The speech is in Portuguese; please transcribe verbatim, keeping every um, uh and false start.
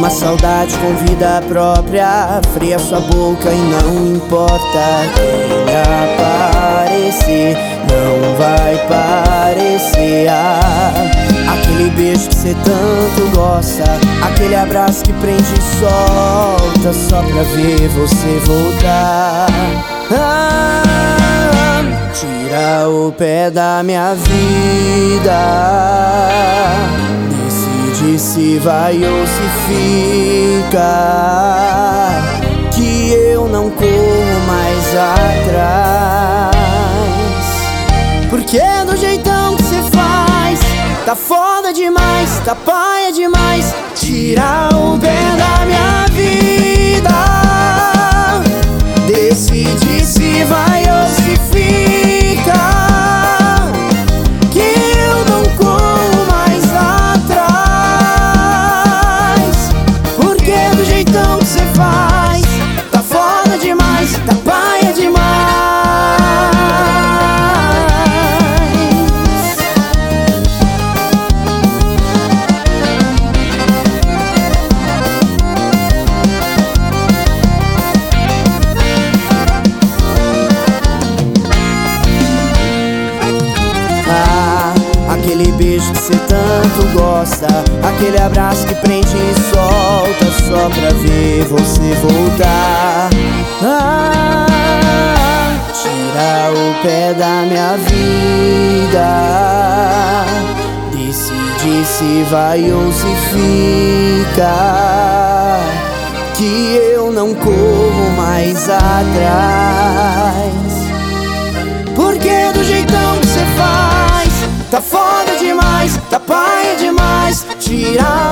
Uma saudade com vida própria, fria sua boca e não importa quem aparecer, não vai parecer ah, aquele beijo que cê tanto gosta, aquele abraço que prende e solta só pra ver você voltar. ah, Tira o pé da minha vida, decide se vai ou se fica, que eu não corro mais atrás. Porque do jeitão que cê faz, tá foda demais, tá paia demais. Tira o pé da minha vida, decide se vai ou se fica, que eu não corro mais atrás. Porque do jeitão que cê faz, tá foda demais, tá paia demais. Aquele beijo que cê tanto gosta, aquele abraço que prende e solta só pra ver você voltar. ah, Tira o pé da minha vida, decide se vai ou se fica, que eu não corro mais atrás. Porque do jeitão que cê faz, tá foda demais, tá paia demais. Tira